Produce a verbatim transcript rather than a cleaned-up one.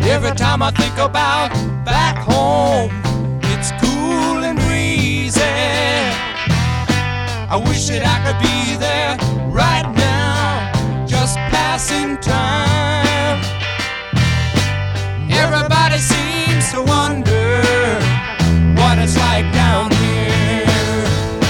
Every time I think about back home, it's cool and breezy. I wish that I could be there right now, just passing time.